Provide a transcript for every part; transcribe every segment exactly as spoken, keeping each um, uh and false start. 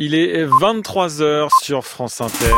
Il est vingt-trois heures sur France Inter.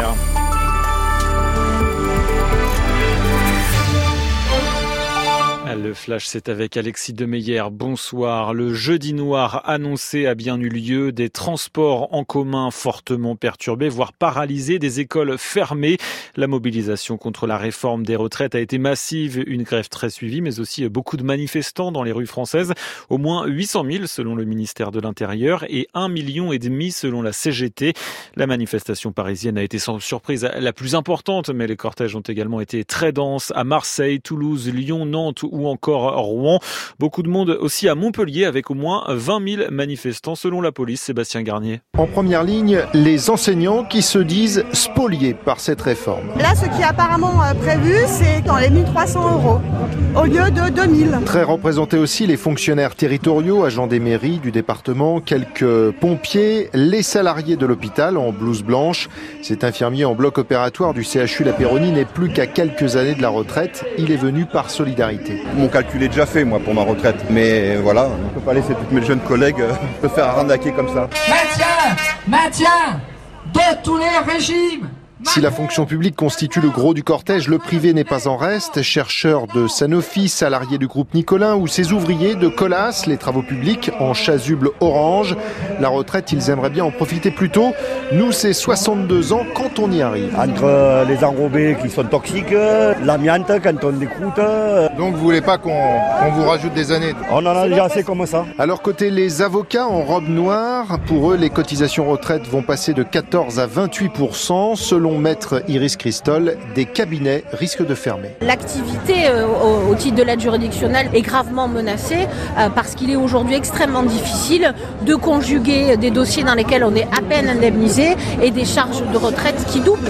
Le flash, c'est avec Alexis Demeyer. Bonsoir. Le jeudi noir annoncé a bien eu lieu. Des transports en commun fortement perturbés, voire paralysés, des écoles fermées. La mobilisation contre la réforme des retraites a été massive. Une grève très suivie, mais aussi beaucoup de manifestants dans les rues françaises. Au moins huit cent mille selon le ministère de l'Intérieur et un million et demi selon la C G T. La manifestation parisienne a été sans surprise la plus importante, mais les cortèges ont également été très denses à Marseille, Toulouse, Lyon, Nantes ou encore Rouen. Beaucoup de monde aussi à Montpellier avec au moins vingt mille manifestants selon la police. Sébastien Garnier. En première ligne, les enseignants qui se disent spoliés par cette réforme. Là, ce qui est apparemment prévu, c'est dans les mille trois cents euros au lieu de deux mille. Très représentés aussi les fonctionnaires territoriaux, agents des mairies du département, quelques pompiers, les salariés de l'hôpital en blouse blanche. Cet infirmier en bloc opératoire du C H U La Péronie n'est plus qu'à quelques années de la retraite. Il est venu par solidarité. Mon calcul est déjà fait, moi, pour ma retraite. Mais voilà, on ne peut pas laisser toutes mes jeunes collègues se faire arnaquer comme ça. Maintien, maintien de tous les régimes. Si la fonction publique constitue le gros du cortège, le privé n'est pas en reste. Chercheurs de Sanofi, salariés du groupe Nicolin ou ces ouvriers de Colas, les travaux publics en chasuble orange. La retraite, ils aimeraient bien en profiter plus tôt. Nous, c'est soixante-deux ans quand on y arrive. Entre les enrobés qui sont toxiques, l'amiante quand on décroute. Donc vous voulez pas qu'on, qu'on vous rajoute des années? On en a déjà assez comme ça. Alors côté les avocats en robe noire, pour eux, les cotisations retraite vont passer de quatorze à vingt-huit pour cent. Selon Maître Iris Christol, des cabinets risquent de fermer. L'activité euh, au, au titre de l'aide juridictionnelle est gravement menacée euh, parce qu'il est aujourd'hui extrêmement difficile de conjuguer des dossiers dans lesquels on est à peine indemnisé et des charges de retraite qui doublent.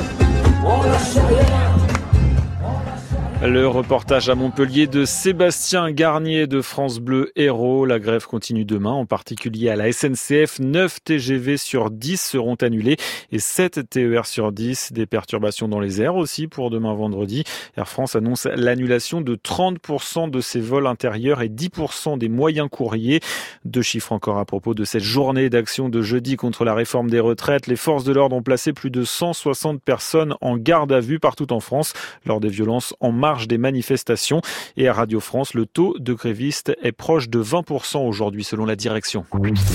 Le reportage à Montpellier de Sébastien Garnier de France Bleu Hérault. La grève continue demain, en particulier à la S N C F. neuf T G V sur dix seront annulés et sept T E R sur dix. Des perturbations dans les airs aussi pour demain vendredi. Air France annonce l'annulation de trente pour cent de ses vols intérieurs et dix pour cent des moyens courriers. Deux chiffres encore à propos de cette journée d'action de jeudi contre la réforme des retraites. Les forces de l'ordre ont placé plus de cent soixante personnes en garde à vue partout en France lors des violences en marge des manifestations. Et à Radio France, le taux de grévistes est proche de vingt pour cent aujourd'hui selon la direction.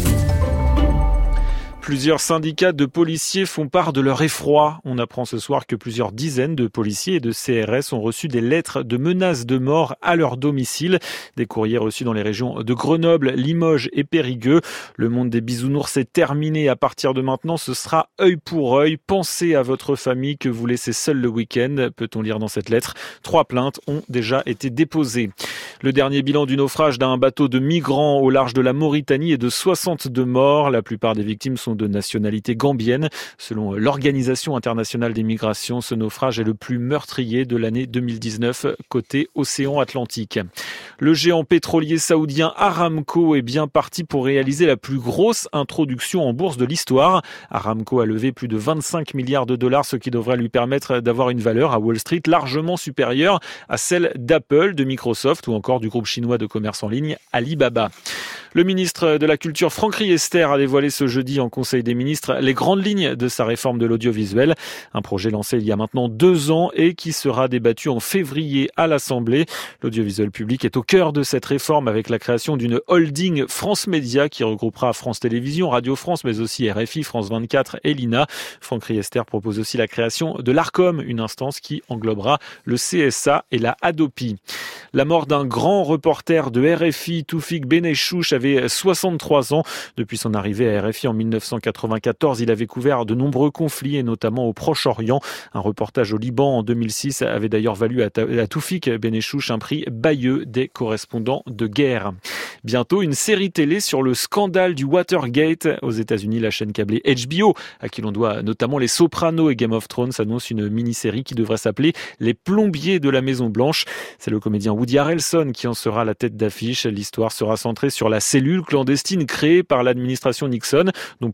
Plusieurs syndicats de policiers font part de leur effroi. On apprend ce soir que plusieurs dizaines de policiers et de C R S ont reçu des lettres de menaces de mort à leur domicile. Des courriers reçus dans les régions de Grenoble, Limoges et Périgueux. Le monde des bisounours est terminé. À partir de maintenant, ce sera œil pour œil. Pensez à votre famille que vous laissez seule le week-end, peut-on lire dans cette lettre. Trois plaintes ont déjà été déposées. Le dernier bilan du naufrage d'un bateau de migrants au large de la Mauritanie est de soixante-deux morts. La plupart des victimes sont de nationalité gambienne. Selon l'Organisation internationale des migrations, ce naufrage est le plus meurtrier de l'année deux mille dix-neuf côté océan Atlantique. Le géant pétrolier saoudien Aramco est bien parti pour réaliser la plus grosse introduction en bourse de l'histoire. Aramco a levé plus de vingt-cinq milliards de dollars, ce qui devrait lui permettre d'avoir une valeur à Wall Street largement supérieure à celle d'Apple, de Microsoft ou encore du groupe chinois de commerce en ligne Alibaba. Le ministre de la Culture, Franck Riester, a dévoilé ce jeudi en Conseil des ministres les grandes lignes de sa réforme de l'audiovisuel. Un projet lancé il y a maintenant deux ans et qui sera débattu en février à l'Assemblée. L'audiovisuel public est au cœur de cette réforme avec la création d'une holding France Média qui regroupera France Télévisions, Radio France, mais aussi R F I, France vingt-quatre et l'I N A. Franck Riester propose aussi la création de l'Arcom, une instance qui englobera le C S A et la Hadopi. La mort d'un grand reporter de R F I, Toufik Benechouch, avait soixante-trois ans. Depuis son arrivée à R F I en mille neuf cent quatre-vingt-quatorze, il avait couvert de nombreux conflits et notamment au Proche-Orient. Un reportage au Liban en deux mille six avait d'ailleurs valu à Toufik Benechouch un prix Bayeux des correspondants de guerre. Bientôt, une série télé sur le scandale du Watergate. Aux États-Unis, la chaîne câblée H B O, à qui l'on doit notamment Les Sopranos et Game of Thrones, annonce une mini-série qui devrait s'appeler Les plombiers de la Maison-Blanche. C'est le comédien Woody Harrelson qui en sera la tête d'affiche. L'histoire sera centrée sur la cellule clandestine créée par l'administration Nixon, dont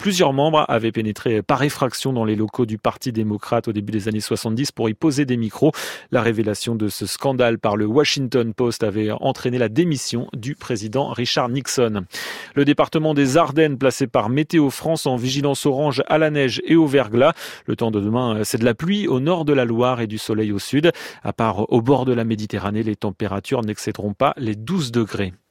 Plusieurs membres avaient pénétré par effraction dans les locaux du Parti démocrate au début des années soixante-dix pour y poser des micros. La révélation de ce scandale par le Washington Post avait entraîné la démission du président Richard Nixon. Le département des Ardennes placé par Météo France en vigilance orange à la neige et au verglas. Le temps de demain, c'est de la pluie au nord de la Loire et du soleil au sud. À part au bord de la Méditerranée, les températures n'excéderont pas les douze degrés.